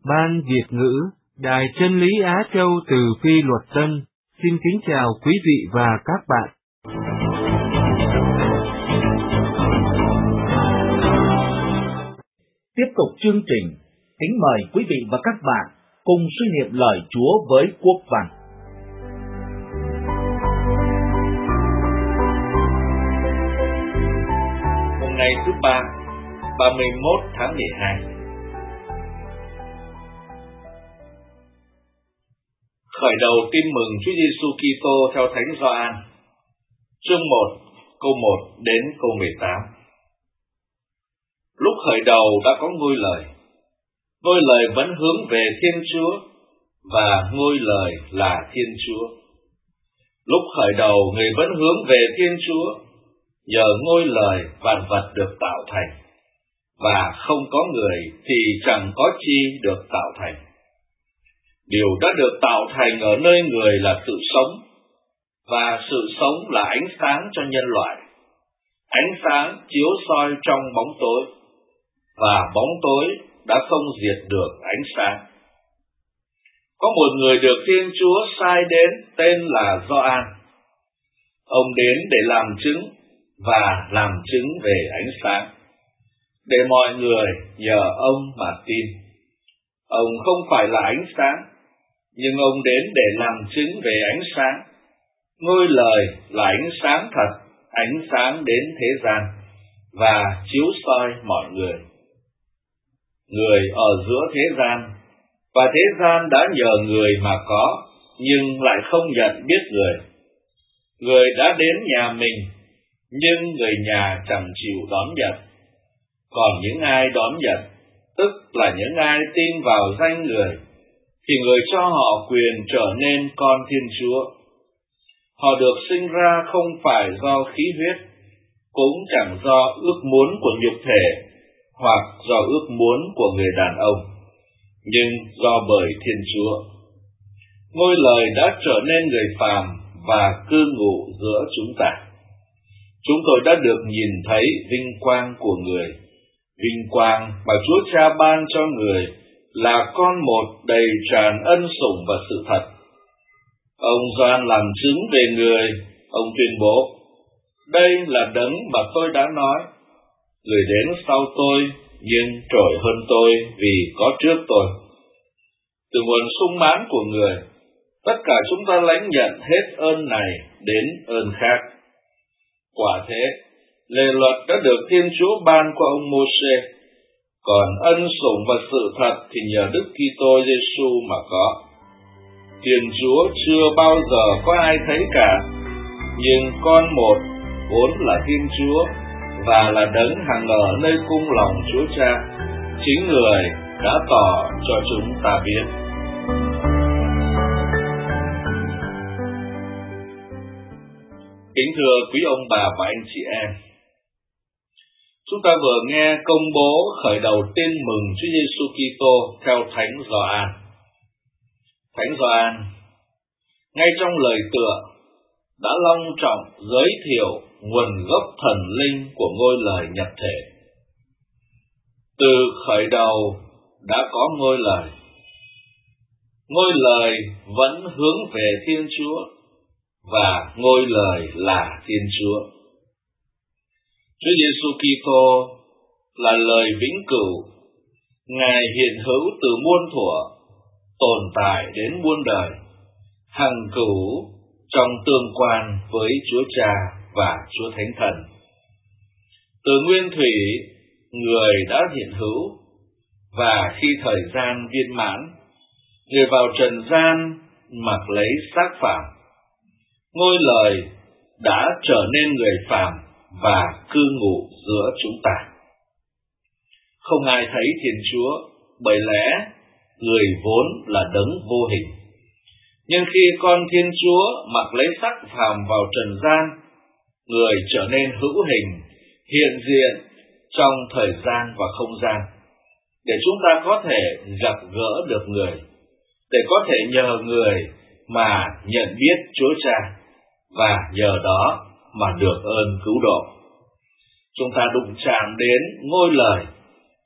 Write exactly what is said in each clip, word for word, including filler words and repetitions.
Ban Việt ngữ, Đài Chân lý Á Châu từ Phi Luật Tân, xin kính chào quý vị và các bạn. Tiếp tục chương trình, kính mời quý vị và các bạn cùng suy niệm lời Chúa với quốc văn. Hôm nay thứ ba, ba mươi mốt tháng mười hai. Khởi đầu tin mừng Chúa Giêsu Kitô theo Thánh Gioan, chương một, câu một đến câu mười tám. Lúc khởi đầu đã có ngôi lời, ngôi lời vẫn hướng về Thiên Chúa, và ngôi lời là Thiên Chúa. Lúc khởi đầu người vẫn hướng về Thiên Chúa, nhờ ngôi lời vạn vật được tạo thành, và không có người thì chẳng có chi được tạo thành. Điều đã được tạo thành ở nơi người là sự sống, và sự sống là ánh sáng cho nhân loại. Ánh sáng chiếu soi trong bóng tối, và bóng tối đã không diệt được ánh sáng. Có một người được Thiên Chúa sai đến tên là Gioan. Ông đến để làm chứng và làm chứng về ánh sáng, để mọi người nhờ ông mà tin. Ông không phải là ánh sáng, nhưng ông đến để làm chứng về ánh sáng. Ngôi lời là ánh sáng thật, ánh sáng đến thế gian, và chiếu soi mọi người. Người ở giữa thế gian, và thế gian đã nhờ người mà có, nhưng lại không nhận biết người. Người đã đến nhà mình, nhưng người nhà chẳng chịu đón nhận. Còn những ai đón nhận, tức là những ai tin vào danh người, thì người cho họ quyền trở nên con Thiên Chúa. Họ được sinh ra không phải do khí huyết, cũng chẳng do ước muốn của nhục thể, hoặc do ước muốn của người đàn ông, nhưng do bởi Thiên Chúa. Ngôi lời đã trở nên người phàm và cư ngụ giữa chúng ta. Chúng tôi đã được nhìn thấy vinh quang của người, vinh quang mà Chúa Cha ban cho người, là con một đầy tràn ân sủng và sự thật. Ông Gioan làm chứng về người. Ông tuyên bố: đây là đấng mà tôi đã nói, người đến sau tôi nhưng trội hơn tôi vì có trước tôi. Từ nguồn sung mãn của người, tất cả chúng ta lãnh nhận hết ơn này đến ơn khác. Quả thế, lề luật đã được Thiên Chúa ban qua ông Mô-sê, còn ân sủng và sự thật thì nhờ Đức Kitô Giêsu mà có. Thiên Chúa chưa bao giờ có ai thấy cả, nhưng con một vốn là Thiên Chúa và là đấng hằng ở nơi cung lòng Chúa Cha, chính người đã tỏ cho chúng ta biết. Kính thưa quý ông bà và anh chị em, chúng ta vừa nghe công bố khởi đầu tin mừng Chúa Giêsu Kitô theo Thánh Gioan. Thánh Gioan, ngay trong lời tựa, đã long trọng giới thiệu nguồn gốc thần linh của ngôi lời nhập thể. Từ khởi đầu đã có ngôi lời. Ngôi lời vẫn hướng về Thiên Chúa, và ngôi lời là Thiên Chúa. Chúa Giêsu Kitô là lời vĩnh cửu. Ngài hiện hữu từ muôn thuở, tồn tại đến muôn đời, hằng cửu trong tương quan với Chúa Cha và Chúa Thánh Thần. Từ nguyên thủy, người đã hiện hữu, và khi thời gian viên mãn, người vào trần gian mặc lấy xác phàm. Ngôi lời đã trở nên người phàm và cư ngụ giữa chúng ta. Không ai thấy Thiên Chúa, bởi lẽ người vốn là đấng vô hình. Nhưng khi con Thiên Chúa mặc lấy xác phàm vào trần gian, người trở nên hữu hình, hiện diện trong thời gian và không gian, để chúng ta có thể gặp gỡ được người, để có thể nhờ người mà nhận biết Chúa Cha, và nhờ đó mà được ơn cứu độ. Chúng ta đụng chạm đến ngôi lời,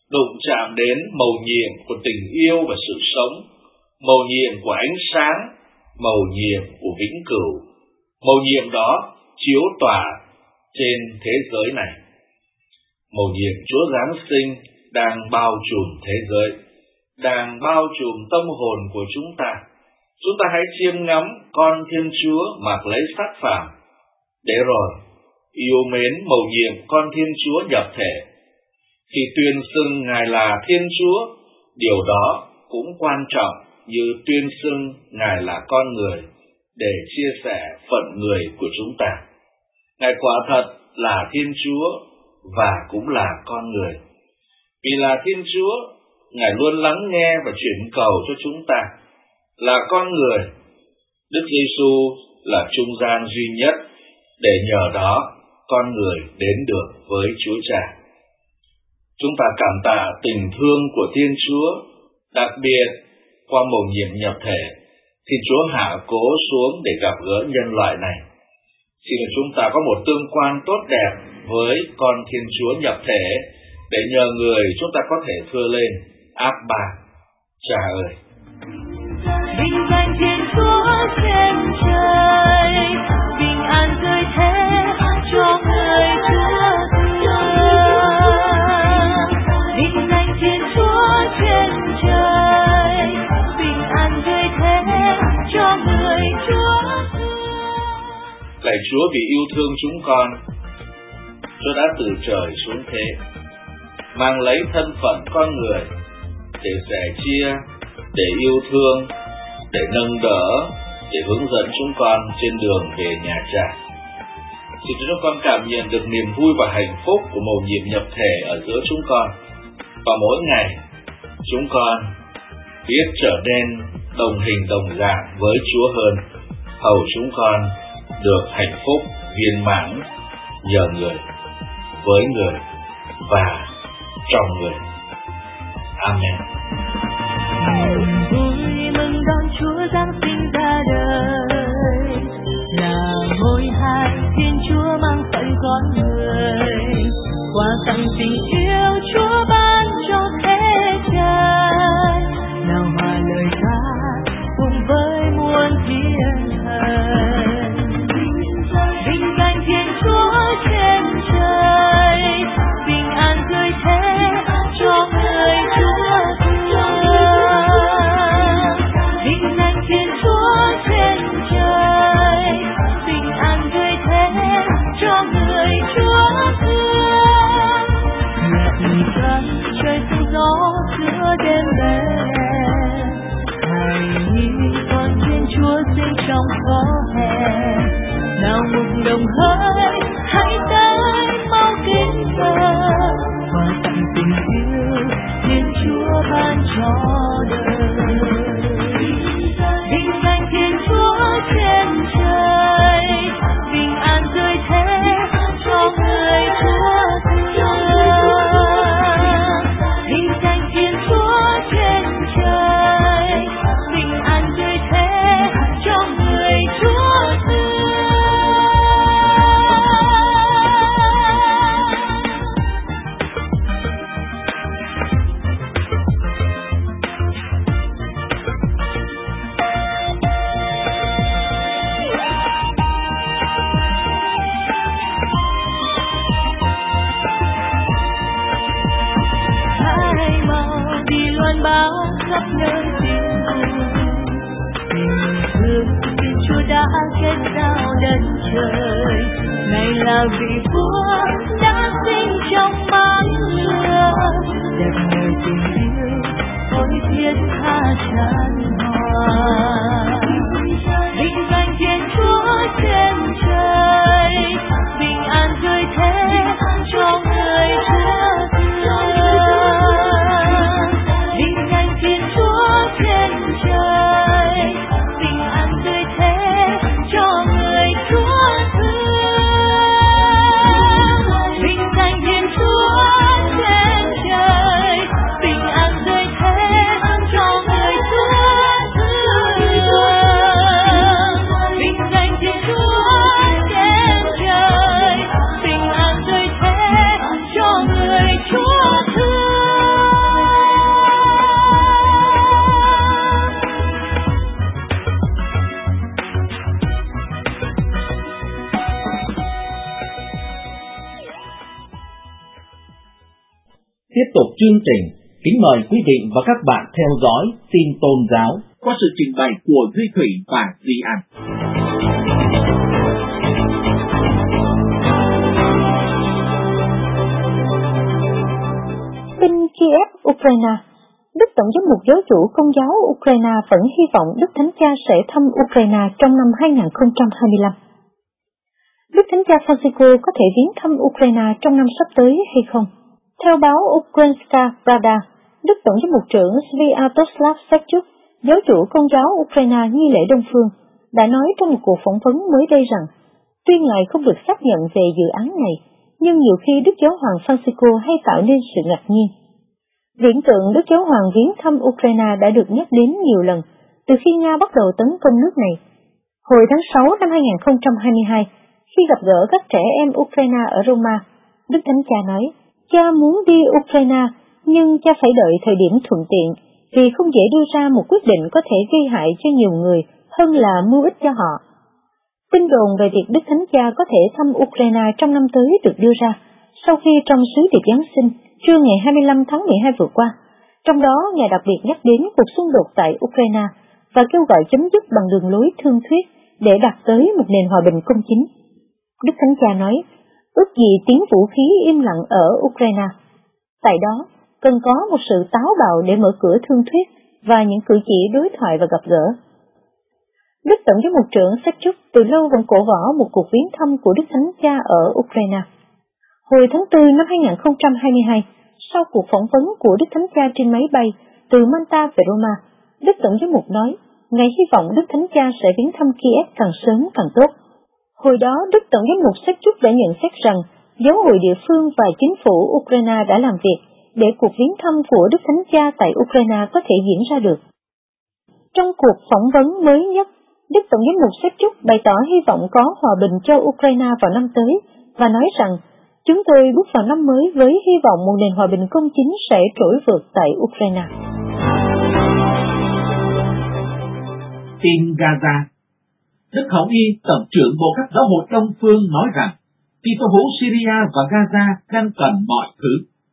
đụng chạm đến mầu nhiệm của tình yêu và sự sống, mầu nhiệm của ánh sáng, mầu nhiệm của vĩnh cửu. Mầu nhiệm đó chiếu tỏa trên thế giới này. Mầu nhiệm Chúa Giáng sinh đang bao trùm thế giới, đang bao trùm tâm hồn của chúng ta. Chúng ta hãy chiêm ngắm con Thiên Chúa mặc lấy xác phàm, để rồi yêu mến mầu nhiệm con Thiên Chúa nhập thể. Khi tuyên xưng Ngài là Thiên Chúa, điều đó cũng quan trọng như tuyên xưng Ngài là con người, để chia sẻ phận người của chúng ta. Ngài quả thật là Thiên Chúa và cũng là con người. Vì là Thiên Chúa, Ngài luôn lắng nghe và chuyển cầu cho chúng ta. Là con người, Đức Giêsu là trung gian duy nhất để nhờ đó con người đến được với Chúa Cha. Chúng ta cảm tạ tình thương của Thiên Chúa, đặc biệt qua mầu nhiệm nhập thể, thì Chúa hạ cố xuống để gặp gỡ nhân loại này. Xin chúng ta có một tương quan tốt đẹp với con Thiên Chúa nhập thể, để nhờ người chúng ta có thể thưa lên: Abba, Cha ơi. Vinh danh Thiên Chúa trên trời, bình an tươi thế cho người Chúa thương. Vinh danh Thiên Chúa trên trời, bình an tươi thế cho người Chúa thương. Lạy Chúa, vì yêu thương chúng con, Chúa đã từ trời xuống thế, mang lấy thân phận con người để sẻ chia, để yêu thương, để nâng đỡ, để hướng dẫn chúng con trên đường về nhà Cha. Xin chúng con cảm nhận được niềm vui và hạnh phúc của mầu nhiệm nhập thể ở giữa chúng con. Và mỗi ngày, chúng con biết trở nên đồng hình đồng dạng với Chúa hơn, hầu chúng con được hạnh phúc viên mãn nhờ người, với người và trong người. Amen. Vui mừng đón Chúa Giáng sinh ra đời, là ngôi hai Thiên Chúa mang phận con người, qua tặng tình yêu Chúa ban cho thế gian. Nào hòa lời ca cùng với muôn thiên thần, vinh danh Thiên Chúa trên trời, bình an tươi thế cho người Chúa thương. Vinh danh Thiên Chúa trên trời, bình an tươi thế cho người Chúa thương. Nhật cơn trời sương gió giữa đêm về, hãy như con Thiên Chúa sinh trong gió hè. Nào một đồng hơi hãy tới mau kính thờ, và tặng tình yêu Thiên Chúa ban cho đời. Vinh danh Thiên Chúa trên trời, bình an tươi thế cho người Chúa thương. Vinh danh Thiên Chúa trên trời, bình an tươi thế cho người Chúa thương. Bao khắp nơi tình tình thương Thiên Chúa đã kết giao đất trời. Này là vị Vua đã sinh trong mái mưa, đẹp người tình yêu ôi thiết tha tràn hòa. Vinh danh Thiên Chúa trên trời, bình an tươi thế cho người Chúa thương. Vinh danh Thiên Chúa trên trời, bình an tươi thế cho người Chúa thương. Vinh danh Thiên Chúa trên trời, bình an tươi thế cho người Chúa thương. tục chương trình, kính mời quý vị và các bạn theo dõi tin tôn giáo qua sự trình bày của Duy Thủy và Duy An. Tin Kiev, Ukraine. Đức Tổng giám mục Giáo chủ Công giáo Ukraine vẫn hy vọng Đức Thánh Cha sẽ thăm Ukraine trong năm hai không hai lăm. Đức Thánh Cha Francisco có thể viếng thăm Ukraine trong năm sắp tới hay không? Theo báo Ukrainska Pravda, Đức Tổng giám mục trưởng Sviatoslav Sekchuk, giáo chủ Công giáo Ukraine nghi lễ Đông Phương, đã nói trong một cuộc phỏng vấn mới đây rằng, tuy ngài không được xác nhận về dự án này, nhưng nhiều khi Đức Giáo hoàng Francisco hay tạo nên sự ngạc nhiên. Viễn tượng Đức Giáo hoàng viếng thăm Ukraine đã được nhắc đến nhiều lần từ khi Nga bắt đầu tấn công nước này. Hồi tháng sáu năm hai không hai hai, khi gặp gỡ các trẻ em Ukraine ở Roma, Đức Thánh Cha nói, cha muốn đi Ukraine, nhưng cha phải đợi thời điểm thuận tiện, vì không dễ đưa ra một quyết định có thể gây hại cho nhiều người hơn là mưu ích cho họ. Tin đồn về việc Đức Thánh Cha có thể thăm Ukraine trong năm tới được đưa ra sau khi trong sứ điệp Giáng sinh trưa ngày hai mươi lăm tháng mười hai vừa qua, trong đó Ngài đặc biệt nhắc đến cuộc xung đột tại Ukraine và kêu gọi chấm dứt bằng đường lối thương thuyết để đạt tới một nền hòa bình công chính. Đức Thánh Cha nói, ước gì tiếng vũ khí im lặng ở Ukraine. Tại đó, cần có một sự táo bạo để mở cửa thương thuyết và những cử chỉ đối thoại và gặp gỡ. Đức Tổng giám mục trưởng Sekchuk từ lâu vẫn cổ võ một cuộc viếng thăm của Đức Thánh Cha ở Ukraine. Hồi tháng tư năm hai không hai hai, sau cuộc phỏng vấn của Đức Thánh Cha trên máy bay từ Manta về Roma, Đức Tổng giám mục nói, Ngài hy vọng Đức Thánh Cha sẽ viếng thăm Kiev càng sớm càng tốt. Hồi đó, Đức Tổng giám mục Sekchuk đã nhận xét rằng giáo hội địa phương và chính phủ Ukraine đã làm việc để cuộc viếng thăm của Đức Thánh Cha tại Ukraine có thể diễn ra được. Trong cuộc phỏng vấn mới nhất, Đức Tổng giám mục Sekchuk bày tỏ hy vọng có hòa bình cho Ukraine vào năm tới và nói rằng chúng tôi bước vào năm mới với hy vọng một nền hòa bình công chính sẽ trỗi vượt tại Ukraine. Tin Gaza. Đức Hồng Y, Tổng trưởng Bộ các Giáo hội Đông Phương nói rằng Kitô hữu Syria và Gaza đang cần mọi thứ.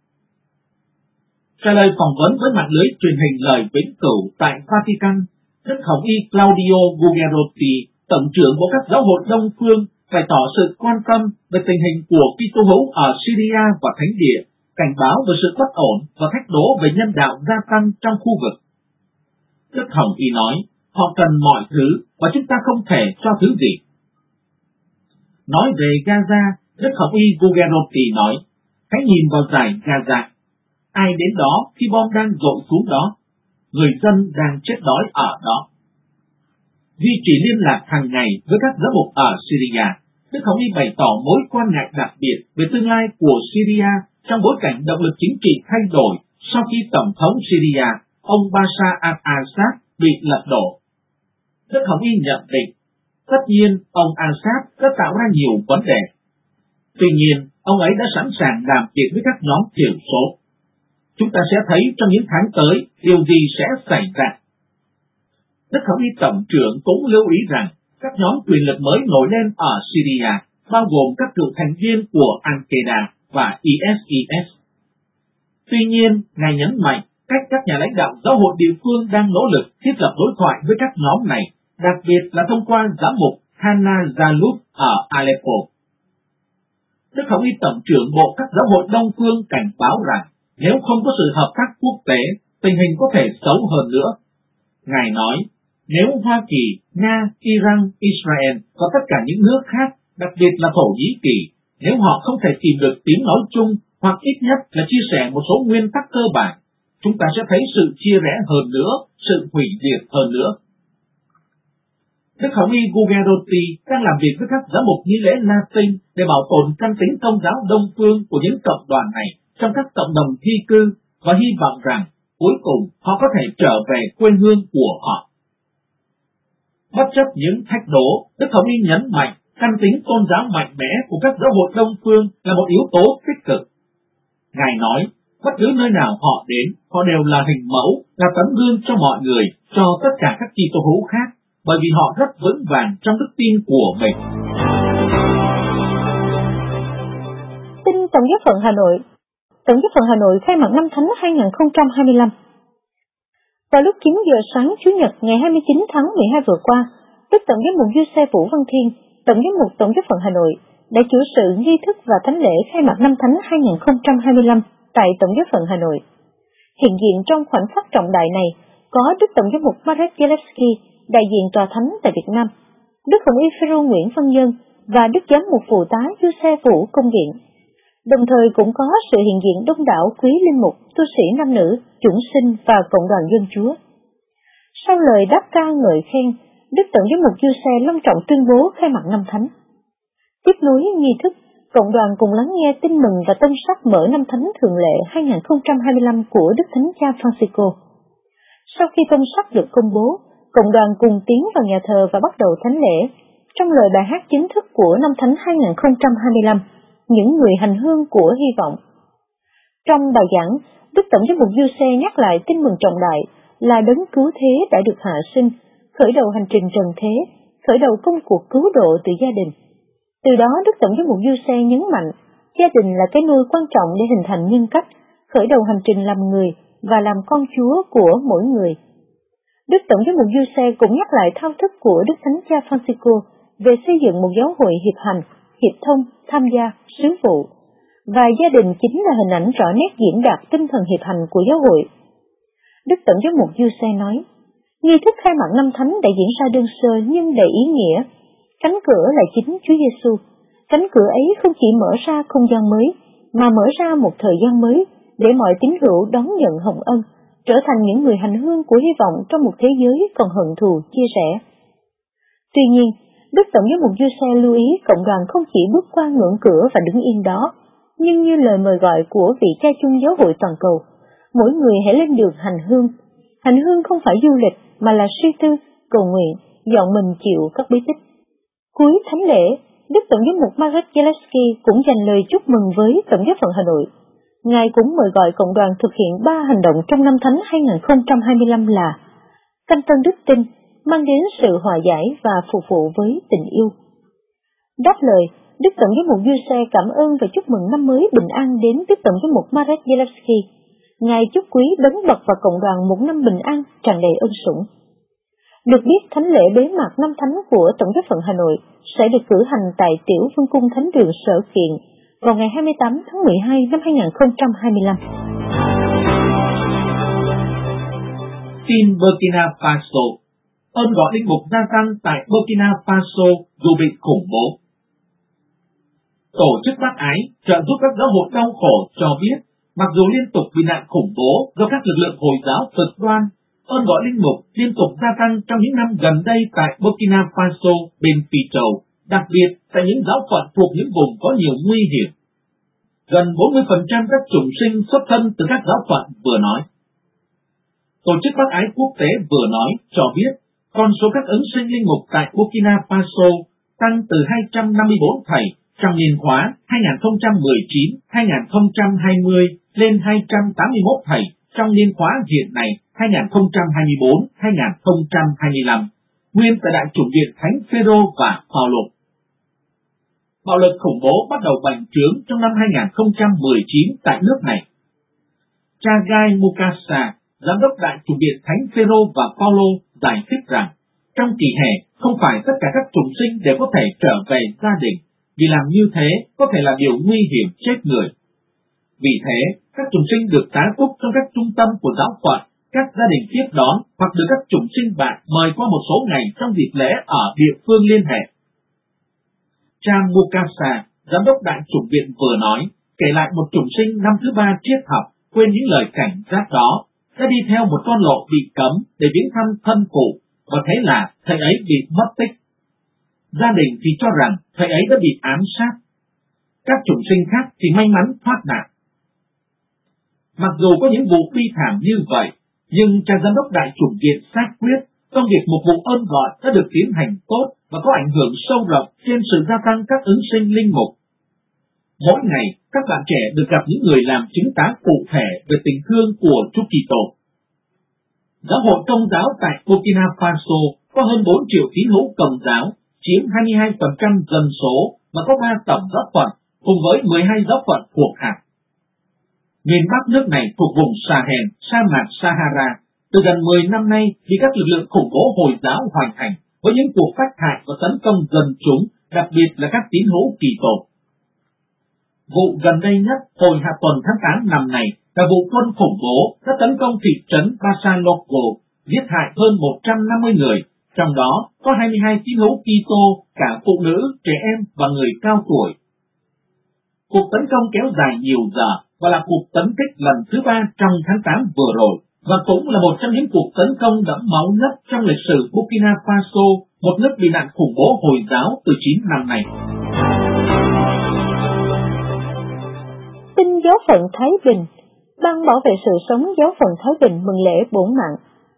Trả lời phỏng vấn với mạng lưới truyền hình Lời Vĩnh Cửu tại Vatican, Đức Hồng Y Claudio Guglielmotti, Tổng trưởng Bộ các Giáo hội Đông Phương, bày tỏ sự quan tâm về tình hình của Kitô hữu ở Syria và Thánh Địa, cảnh báo về sự bất ổn và thách đố về nhân đạo gia tăng trong khu vực. Đức Hồng Y nói, họ cần mọi thứ và chúng ta không thể cho thứ gì. Nói về Gaza, Đức Hồng Y Guglielmotti nói, hãy nhìn vào dải Gaza. Ai đến đó khi bom đang dội xuống đó? Người dân đang chết đói ở đó. Duy trì liên lạc hàng ngày với các giám mục ở Syria, Đức Hồng Y bày tỏ mối quan ngại đặc biệt về tương lai của Syria trong bối cảnh động lực chính trị thay đổi sau khi Tổng thống Syria, ông Bashar al-Assad, bị lật đổ. Đức Hồng Y nhận định, tất nhiên ông Assad đã tạo ra nhiều vấn đề. Tuy nhiên, ông ấy đã sẵn sàng làm việc với các nhóm thiểu số. Chúng ta sẽ thấy trong những tháng tới điều gì sẽ xảy ra. Đức Hồng Y Tổng trưởng cũng lưu ý rằng các nhóm quyền lực mới nổi lên ở Syria, bao gồm các cựu thành viên của Al-Qaeda và I S I S. Tuy nhiên, Ngài nhấn mạnh cách các nhà lãnh đạo giáo hội địa phương đang nỗ lực thiết lập đối thoại với các nhóm này, đặc biệt là thông qua giám mục Hannah Zalud ở Aleppo. Đức Hồng Y Tổng trưởng Bộ các giáo hội Đông Phương cảnh báo rằng nếu không có sự hợp tác quốc tế, tình hình có thể xấu hơn nữa. Ngài nói, nếu Hoa Kỳ, Nga, Iran, Israel và tất cả những nước khác, đặc biệt là Thổ Nhĩ Kỳ, nếu họ không thể tìm được tiếng nói chung hoặc ít nhất là chia sẻ một số nguyên tắc cơ bản, chúng ta sẽ thấy sự chia rẽ hơn nữa, sự hủy diệt hơn nữa. Đức Hồng Y Guglielmotti đang làm việc với các giám mục nghi lễ Latin để bảo tồn căn tính công giáo Đông Phương của những cộng đoàn này trong các cộng đồng di cư và hy vọng rằng cuối cùng họ có thể trở về quê hương của họ. Bất chấp những thách đố, Đức Hồng Y nhấn mạnh căn tính tôn giáo mạnh mẽ của các giáo hội Đông Phương là một yếu tố tích cực. Ngài nói, bất cứ nơi nào họ đến, họ đều là hình mẫu, là tấm gương cho mọi người, cho tất cả các Kitô hữu khác, bởi vì họ rất vững vàng trong đức tin của mình. Tin Tổng giáo phận Hà Nội. Tổng giáo phận Hà Nội khai mạc năm Thánh hai không hai lăm. Vào lúc chín giờ sáng Chủ nhật ngày hai mươi chín tháng mười hai vừa qua, Đức Tổng giám mục Giuse Vũ Văn Thiên, Tổng giám mục Tổng giáo phận Hà Nội, đã chủ sự nghi thức và thánh lễ khai mạc năm Thánh hai không hai lăm tại Tổng giáo phận Hà Nội. Hiện diện trong khoảnh khắc trọng đại này có Đức Tổng giám mục Marek Zalewski, đại diện tòa thánh tại Việt Nam, Đức Hồng y Phêrô Nguyễn Văn Nhân và Đức giám mục phụ tá Giuse Vũ Công Viện. Đồng thời cũng có sự hiện diện đông đảo quý linh mục, tu sĩ nam nữ, chủng sinh và cộng đoàn dân Chúa. Sau lời đáp ca ngợi khen, Đức Tổng giám mục Giuse long trọng tuyên bố khai mạc năm Thánh. Tiếp nối nghi thức, cộng đoàn cùng lắng nghe tin mừng và tông sắc mở năm Thánh thường lệ hai không hai lăm của Đức Thánh Cha Francisco. Sau khi tông sắc được công bố, cộng đoàn cùng tiến vào nhà thờ và bắt đầu thánh lễ. Trong lời bài hát chính thức của năm Thánh hai không hai lăm, những người hành hương của hy vọng. Trong bài giảng, Đức Tổng giám mục Giuse nhắc lại tin mừng trọng đại là đấng cứu thế đã được hạ sinh, khởi đầu hành trình trần thế, khởi đầu công cuộc cứu độ từ gia đình. Từ đó Đức Tổng giám mục Giuse nhấn mạnh, gia đình là cái nôi quan trọng để hình thành nhân cách, khởi đầu hành trình làm người và làm con Chúa của mỗi người. Đức Tổng giám mục Giuse cũng nhắc lại thao thức của Đức Thánh Cha Francisco về xây dựng một giáo hội hiệp hành, hiệp thông, tham gia, sứ vụ, và gia đình chính là hình ảnh rõ nét diễn đạt tinh thần hiệp hành của giáo hội. Đức Tổng giám mục Giuse nói, nghi thức khai mạc năm Thánh đã diễn ra đơn sơ nhưng đầy ý nghĩa. Cánh cửa là chính Chúa Giêsu. Cánh cửa ấy không chỉ mở ra không gian mới, mà mở ra một thời gian mới để mọi tín hữu đón nhận hồng ân, trở thành những người hành hương của hy vọng trong một thế giới còn hận thù chia rẽ. Tuy nhiên, Đức Tổng giám mục Giuse lưu ý cộng đoàn không chỉ bước qua ngưỡng cửa và đứng yên đó, nhưng như lời mời gọi của vị cha chung giáo hội toàn cầu, mỗi người hãy lên đường hành hương. Hành hương không phải du lịch mà là suy tư, cầu nguyện, dọn mình chịu các bí tích. Cuối thánh lễ, Đức Tổng giám mục Marek Zalewski cũng dành lời chúc mừng với Tổng giáo phận Hà Nội. Ngài cũng mời gọi cộng đoàn thực hiện ba hành động trong năm Thánh hai không hai lăm là canh tân đức tin, mang đến sự hòa giải và phục vụ với tình yêu. Đáp lời, Đức Tổng giám mục Giuse cảm ơn và chúc mừng năm mới bình an đến Đức Tổng giám mục Marek Zalewski. Ngài chúc quý đấng bậc và cộng đoàn một năm bình an tràn đầy ân sủng. Được biết, thánh lễ bế mạc năm Thánh của Tổng giáo phận Hà Nội sẽ được cử hành tại Tiểu Vương cung Thánh đường Sở Kiện vào ngày hai mươi tám tháng mười hai năm hai không hai lăm. Tin Burkina Faso. Ơn gọi linh mục gia tăng tại Burkina Faso dù bị khủng bố. Tổ chức bác ái trợ giúp các giáo hội đau khổ cho biết, mặc dù liên tục bị nạn khủng bố do các lực lượng Hồi giáo cực đoan, ơn gọi linh mục liên tục gia tăng trong những năm gần đây tại Burkina Faso bên Phi Châu, đặc biệt tại những giáo phận thuộc những vùng có nhiều nguy hiểm. Gần bốn mươi phần trăm các chủng sinh xuất thân từ các giáo phận vừa nói. Tổ chức bác ái quốc tế vừa nói cho biết, con số các ứng sinh linh mục tại Burkina Faso tăng từ hai trăm năm mươi bốn thầy trong niên khóa hai không một chín đến hai không hai không lên hai trăm tám mươi mốt thầy trong niên khóa hiện này hai không hai tư đến hai không hai lăm, nguyên tại Đại chủng viện Thánh Phêrô và Phaolô. Bạo lực khủng bố bắt đầu bành trướng trong năm hai không một chín tại nước này. Cha Guy Mukasa, giám đốc Đại chủng viện Thánh Phêrô và Phaolô, giải thích rằng, trong kỳ hè, không phải tất cả các chủng sinh đều có thể trở về gia đình, vì làm như thế có thể là điều nguy hiểm chết người. Vì thế, các chủng sinh được tá túc trong các trung tâm của giáo phận, các gia đình tiếp đón hoặc được các chủng sinh bạn mời qua một số ngày trong dịp lễ ở địa phương liên hệ. Cha Mukasa, giám đốc Đại chủng viện vừa nói, kể lại một chủng sinh năm thứ ba triết học quên những lời cảnh giác đó, đã đi theo một con lộ bị cấm để viếng thăm thân phụ, và thế là thầy ấy bị mất tích. Gia đình thì cho rằng thầy ấy đã bị ám sát. Các chủng sinh khác thì may mắn thoát nạn. Mặc dù có những vụ bi thảm như vậy, nhưng cha giám đốc Đại chủng viện xác quyết công việc mục vụ ơn gọi đã được tiến hành tốt và có ảnh hưởng sâu rộng trên sự gia tăng các ứng sinh linh mục. Mỗi ngày, các bạn trẻ được gặp những người làm chứng tá cụ thể về tình thương của Chúa Kitô. Giáo hội Công giáo tại Burkina Faso có hơn bốn triệu tín hữu Công giáo, chiếm hai mươi hai phần trăm dân số và có ba tổng giáo phận cùng với mười hai giáo phận thuộc hạt. Miền Bắc nước này thuộc vùng Sahel, sa mạc Sahara, từ gần mười năm nay bị các lực lượng khủng bố Hồi giáo hoành hành với những cuộc sát hại và tấn công dân chúng, đặc biệt là các tín hữu Kỳ tổ. Vụ gần đây nhất hồi hạ tuần tháng tám năm này là vụ quân khủng bố đã tấn công thị trấn Basanoko, giết hại hơn một trăm năm mươi người, trong đó có hai mươi hai tín hữu Kitô, cả phụ nữ, trẻ em và người cao tuổi. Cuộc tấn công kéo dài nhiều giờ và là cuộc tấn kích lần thứ ba trong tháng tám vừa rồi, và cũng là một trong những cuộc tấn công đẫm máu nhất trong lịch sử Burkina Faso, một nước bị nạn khủng bố Hồi giáo từ chín năm nay. Tin giáo phận Thái Bình, Ban bảo vệ sự sống giáo phận Thái Bình mừng lễ bổn mạng.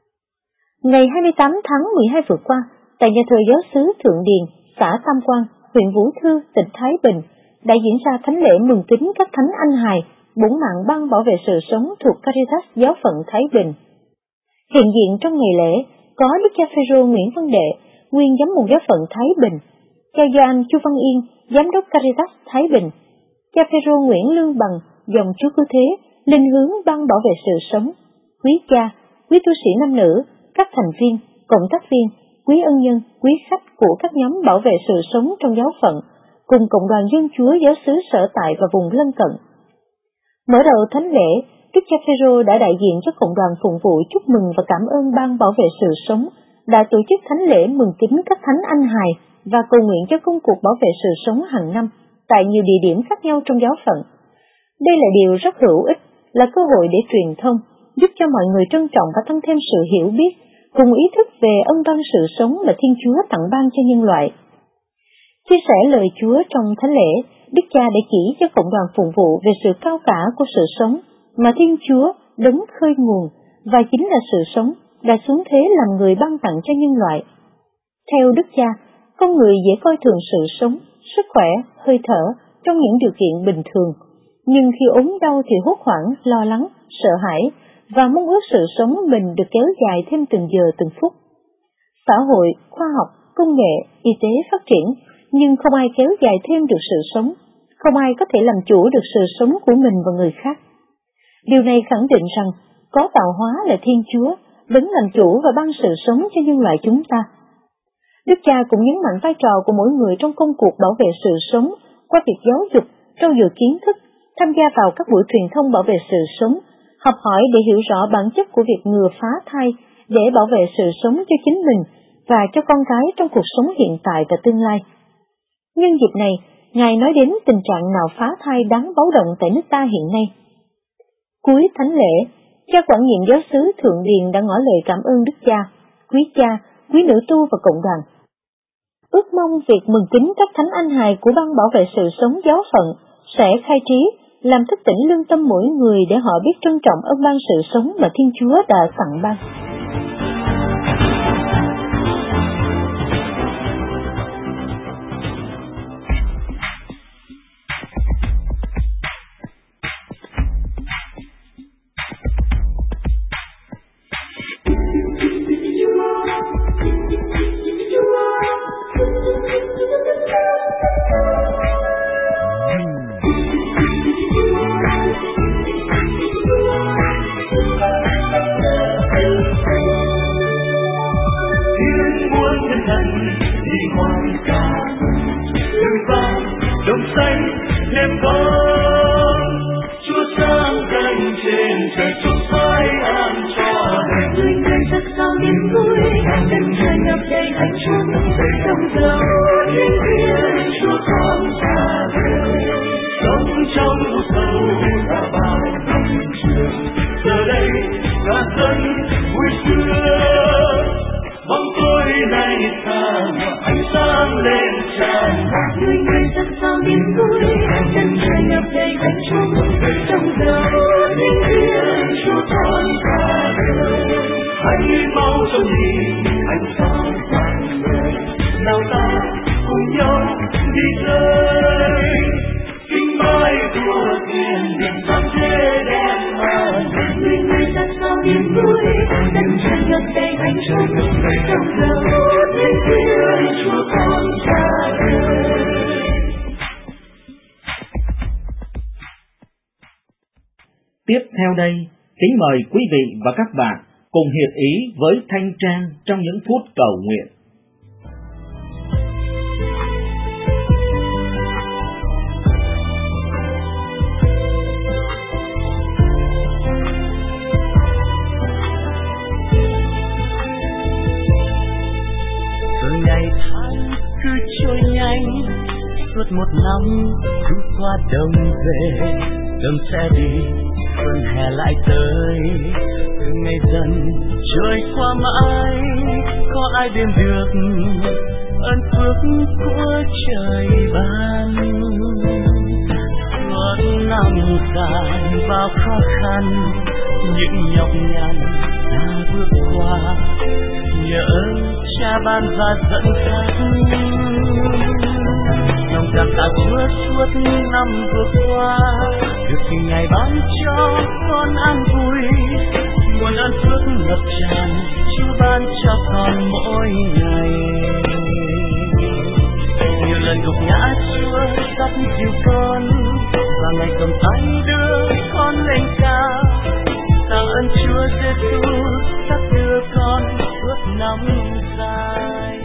Ngày hai mươi tám tháng mười hai vừa qua, tại nhà thờ giáo xứ Thượng Điền, xã Tam Quan, huyện Vũ Thư, tỉnh Thái Bình, đã diễn ra thánh lễ mừng kính các thánh anh hài bổn mạng Ban bảo vệ sự sống thuộc Caritas giáo phận Thái Bình. Hiện diện trong ngày lễ có Đức cha Phêrô Nguyễn Văn Đệ, nguyên giám mục giáo phận Thái Bình, cha Gioan Chu Văn Yên, giám đốc Caritas Thái Bình, cha Phêrô Nguyễn Lương Bằng, dòng Chúa Cứu Thế, linh hướng Ban bảo vệ sự sống, quý cha, quý tu sĩ nam nữ, các thành viên, cộng tác viên, quý ân nhân, quý khách của các nhóm bảo vệ sự sống trong giáo phận, cùng cộng đoàn dân Chúa giáo xứ sở tại và vùng lân cận. Mở đầu thánh lễ, Đức cha Phêrô đã đại diện cho cộng đoàn phụng vụ chúc mừng và cảm ơn Ban bảo vệ sự sống đã tổ chức thánh lễ mừng kính các thánh anh hài và cầu nguyện cho công cuộc bảo vệ sự sống hàng năm tại nhiều địa điểm khác nhau trong giáo phận. Đây là điều rất hữu ích, là cơ hội để truyền thông, giúp cho mọi người trân trọng và tăng thêm sự hiểu biết, cùng ý thức về ân ban sự sống mà Thiên Chúa tặng ban cho nhân loại. Chia sẻ lời Chúa trong thánh lễ, Đức cha đã chỉ cho cộng đoàn phụng vụ về sự cao cả của sự sống mà Thiên Chúa đấng khơi nguồn và chính là sự sống đã xuống thế làm người ban tặng cho nhân loại. Theo Đức cha, con người dễ coi thường sự sống, sức khỏe, hơi thở trong những điều kiện bình thường, nhưng khi ốm đau thì hốt hoảng, lo lắng, sợ hãi và mong ước sự sống mình được kéo dài thêm từng giờ từng phút. Xã hội, khoa học, công nghệ, y tế phát triển, nhưng không ai kéo dài thêm được sự sống, không ai có thể làm chủ được sự sống của mình và người khác. Điều này khẳng định rằng có tạo hóa là Thiên Chúa, đấng làm chủ và ban sự sống cho nhân loại chúng ta. Đức cha cũng nhấn mạnh vai trò của mỗi người trong công cuộc bảo vệ sự sống qua việc giáo dục, trau dồi kiến thức, tham gia vào các buổi truyền thông bảo vệ sự sống, học hỏi để hiểu rõ bản chất của việc ngừa phá thai để bảo vệ sự sống cho chính mình và cho con cái trong cuộc sống hiện tại và tương lai. Nhân dịp này, Ngài nói đến tình trạng nào phá thai đáng báo động tại nước ta hiện nay. Cuối thánh lễ, cha quản nhiệm giáo xứ Thượng Điền đã ngỏ lời cảm ơn Đức cha, quý cha, quý nữ tu và cộng đoàn. Ước mong việc mừng kính các thánh anh hài của Ban bảo vệ sự sống giáo phận sẽ khai trí, làm thức tỉnh lương tâm mỗi người để họ biết trân trọng ân ban sự sống mà Thiên Chúa đã tặng ban. Tiếp theo đây, kính mời quý vị và các bạn cùng hiệp ý với Thanh Trang trong những phút cầu nguyện. Rồi ngày tháng cứ trôi nhanh, suốt một năm cứ qua đông về, đông sẽ đi, xuân hè lại tới, từng ngày dần trôi qua mãi, có ai biết được ơn phước của trời ban. Suốt năm dài bao khó khăn, những nhọc nhằn ta bước qua, nhớ cha ban và dẫn dắt. Lòng cảm tạ Chúa suốt năm vừa qua, được từng ngày ban cho con an vui, nguồn ơn phước ngập tràn Chúa ban cho con mỗi ngày. Nhiều lần gục ngã Chúa dắt dìu con, và ngày cầm tay đưa con lên cao. Tạ ơn Chúa Giêsu dắt đưa con suốt năm dài.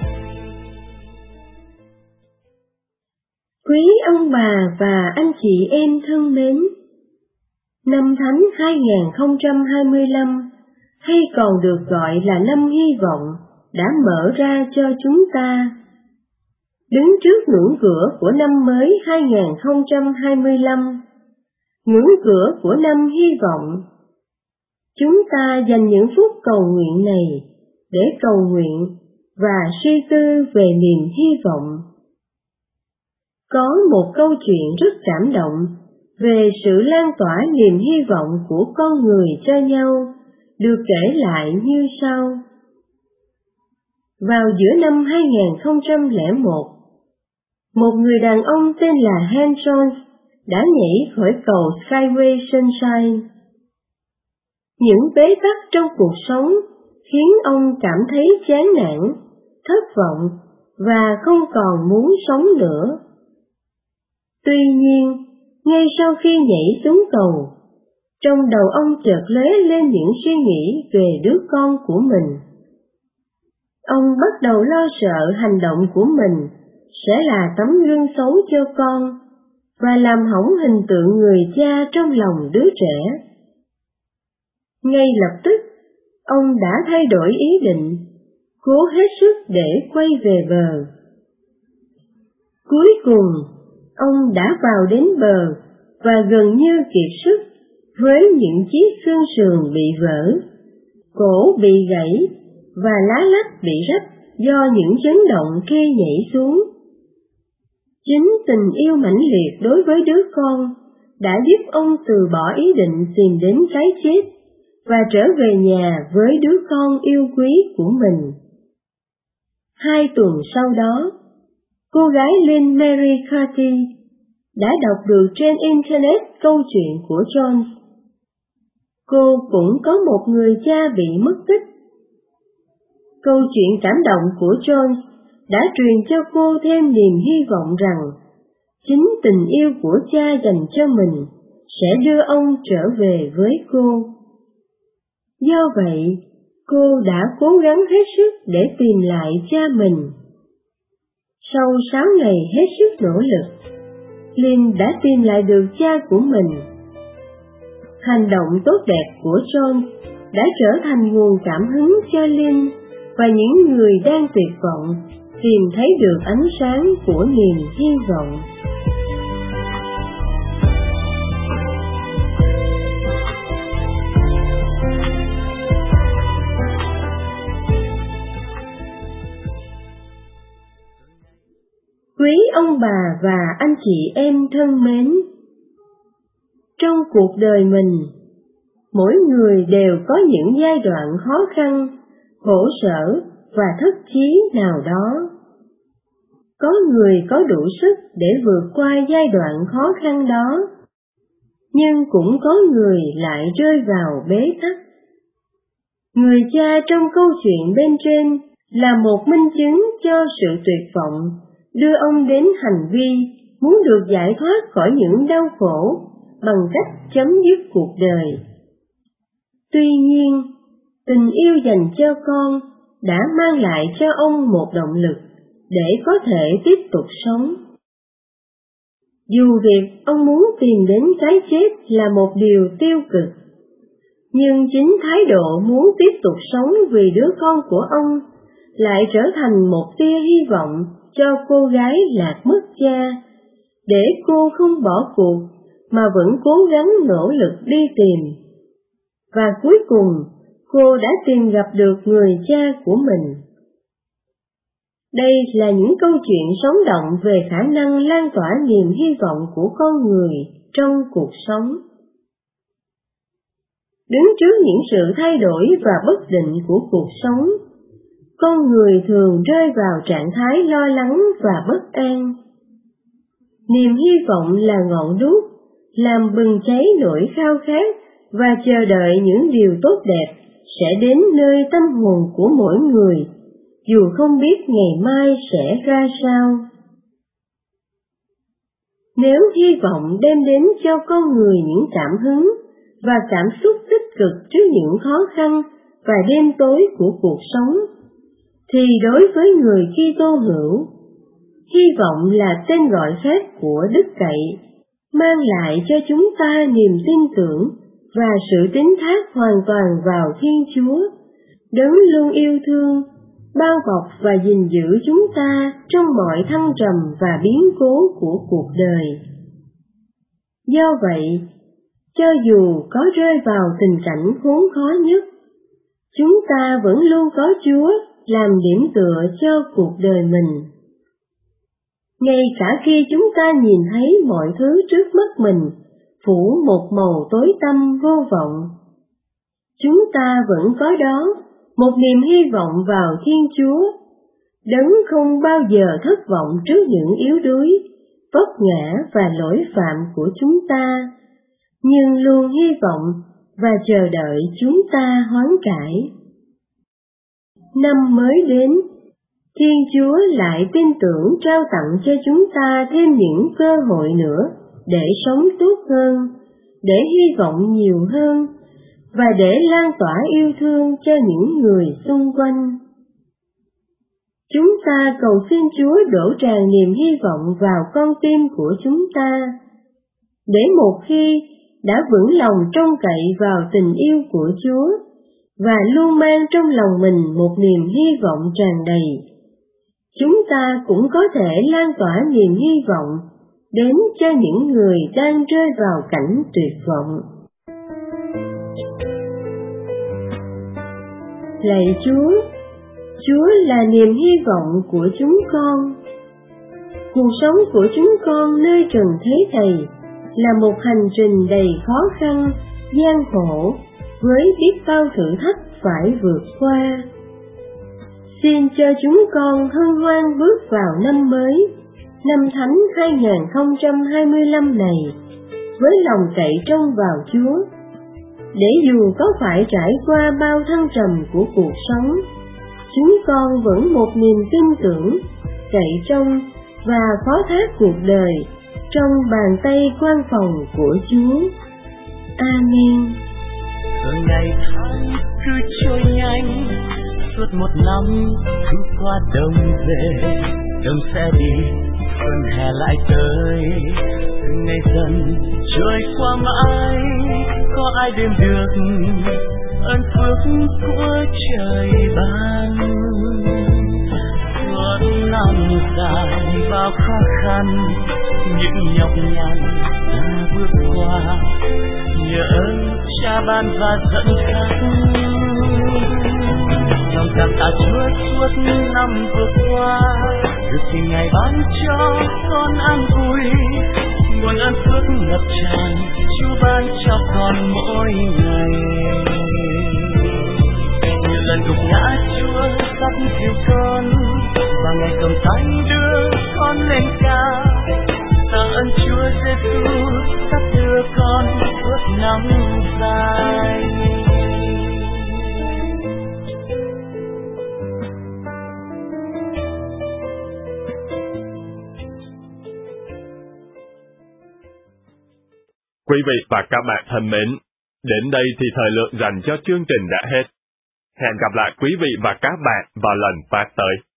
Quý ông bà và anh chị em thân mến, năm Thánh hai không hai lăm, hay còn được gọi là năm hy vọng, đã mở ra cho chúng ta. Đứng trước ngưỡng cửa của năm mới hai không hai lăm, ngưỡng cửa của năm hy vọng, chúng ta dành những phút cầu nguyện này để cầu nguyện và suy tư về niềm hy vọng. Có một câu chuyện rất cảm động về sự lan tỏa niềm hy vọng của con người cho nhau, được kể lại như sau. Vào giữa năm hai không không một, một người đàn ông tên là Hans Jones đã nhảy khỏi cầu Skyway Sunshine. Những bế tắc trong cuộc sống khiến ông cảm thấy chán nản, thất vọng và không còn muốn sống nữa. Tuy nhiên, ngay sau khi nhảy xuống cầu, trong đầu ông chợt lóe lên những suy nghĩ về đứa con của mình. Ông bắt đầu lo sợ hành động của mình sẽ là tấm gương xấu cho con và làm hỏng hình tượng người cha trong lòng đứa trẻ. Ngay lập tức, ông đã thay đổi ý định, cố hết sức để quay về bờ. Cuối cùng, ông đã vào đến bờ và gần như kiệt sức với những chiếc xương sườn bị vỡ, cổ bị gãy và lá lách bị rách do những chấn động khi nhảy xuống. Chính tình yêu mãnh liệt đối với đứa con đã giúp ông từ bỏ ý định tìm đến cái chết và trở về nhà với đứa con yêu quý của mình. Hai tuần sau đó, cô gái Lynn Mary Carty đã đọc được trên Internet câu chuyện của Jones. Cô cũng có một người cha bị mất tích. Câu chuyện cảm động của Jones đã truyền cho cô thêm niềm hy vọng rằng chính tình yêu của cha dành cho mình sẽ đưa ông trở về với cô. Do vậy, cô đã cố gắng hết sức để tìm lại cha mình. Sau sáu ngày hết sức nỗ lực, Lynn đã tìm lại được cha của mình. Hành động tốt đẹp của John đã trở thành nguồn cảm hứng cho Lynn và những người đang tuyệt vọng tìm thấy được ánh sáng của niềm hy vọng. Quý ông bà và anh chị em thân mến, trong cuộc đời mình, mỗi người đều có những giai đoạn khó khăn, khổ sở và thất chí nào đó. Có người có đủ sức để vượt qua giai đoạn khó khăn đó, nhưng cũng có người lại rơi vào bế tắc. Người cha trong câu chuyện bên trên là một minh chứng cho sự tuyệt vọng đưa ông đến hành vi muốn được giải thoát khỏi những đau khổ bằng cách chấm dứt cuộc đời. Tuy nhiên, tình yêu dành cho con đã mang lại cho ông một động lực để có thể tiếp tục sống. Dù việc ông muốn tìm đến cái chết là một điều tiêu cực, nhưng chính thái độ muốn tiếp tục sống vì đứa con của ông lại trở thành một tia hy vọng cho cô gái lạc mất cha, để cô không bỏ cuộc mà vẫn cố gắng nỗ lực đi tìm. Và cuối cùng, cô đã tìm gặp được người cha của mình. Đây là những câu chuyện sống động về khả năng lan tỏa niềm hy vọng của con người trong cuộc sống. Đứng trước những sự thay đổi và bất định của cuộc sống, con người thường rơi vào trạng thái lo lắng và bất an. Niềm hy vọng là ngọn đuốc, làm bừng cháy nỗi khao khát và chờ đợi những điều tốt đẹp sẽ đến nơi tâm hồn của mỗi người, dù không biết ngày mai sẽ ra sao. Nếu hy vọng đem đến cho con người những cảm hứng và cảm xúc tích cực trước những khó khăn và đêm tối của cuộc sống, thì đối với người Kitô hữu, hy vọng là tên gọi khác của đức cậy, mang lại cho chúng ta niềm tin tưởng và sự tín thác hoàn toàn vào Thiên Chúa, Đấng luôn yêu thương, bao bọc và gìn giữ chúng ta trong mọi thăng trầm và biến cố của cuộc đời. Do vậy, cho dù có rơi vào tình cảnh khốn khó nhất, chúng ta vẫn luôn có Chúa làm điểm tựa cho cuộc đời mình. Ngay cả khi chúng ta nhìn thấy mọi thứ trước mắt mình phủ một màu tối tăm vô vọng, chúng ta vẫn có đó một niềm hy vọng vào Thiên Chúa, Đấng không bao giờ thất vọng trước những yếu đuối, vấp ngã và lỗi phạm của chúng ta, nhưng luôn hy vọng và chờ đợi chúng ta hoán cải. Năm mới đến, Thiên Chúa lại tin tưởng trao tặng cho chúng ta thêm những cơ hội nữa để sống tốt hơn, để hy vọng nhiều hơn, và để lan tỏa yêu thương cho những người xung quanh. Chúng ta cầu xin Chúa đổ tràn niềm hy vọng vào con tim của chúng ta, để một khi đã vững lòng trông cậy vào tình yêu của Chúa và luôn mang trong lòng mình một niềm hy vọng tràn đầy, chúng ta cũng có thể lan tỏa niềm hy vọng đến cho những người đang rơi vào cảnh tuyệt vọng. Lạy Chúa, Chúa là niềm hy vọng của chúng con. Cuộc sống của chúng con nơi trần thế này là một hành trình đầy khó khăn, gian khổ, với biết bao thử thách phải vượt qua. Xin cho chúng con hân hoan bước vào năm mới, năm Thánh hai không hai lăm này, với lòng cậy trông vào Chúa, để dù có phải trải qua bao thăng trầm của cuộc sống, chúng con vẫn một niềm tin tưởng, cậy trông và phó thác cuộc đời trong bàn tay quan phòng của Chúa. Amen. Rồi ngày tháng cứ trôi nhanh, suốt một năm cứ qua đông về, đông sẽ đi, xuân hè lại tới, từng ngày dần trôi qua mãi, có ai đếm được ơn phước của trời ban. Suốt năm dài bao khó khăn, những nhọc nhằn ta bước qua, nhớ Cha ban và dẫn dắt. Lòng cảm tạ Chúa suốt năm vừa qua, được từng ngày ban cho con an vui, nguồn ơn phước ngập tràn Chúa ban cho con mỗi ngày. Nhiều lần gục ngã Chúa dắt dìu con, và ngày cầm tay đưa con lên cao. Tạ ơn Chúa Giêsu sắp đưa con suốt năm dài. Quý vị và các bạn thân mến, đến đây thì thời lượng dành cho chương trình đã hết. Hẹn gặp lại quý vị và các bạn vào lần phát tới.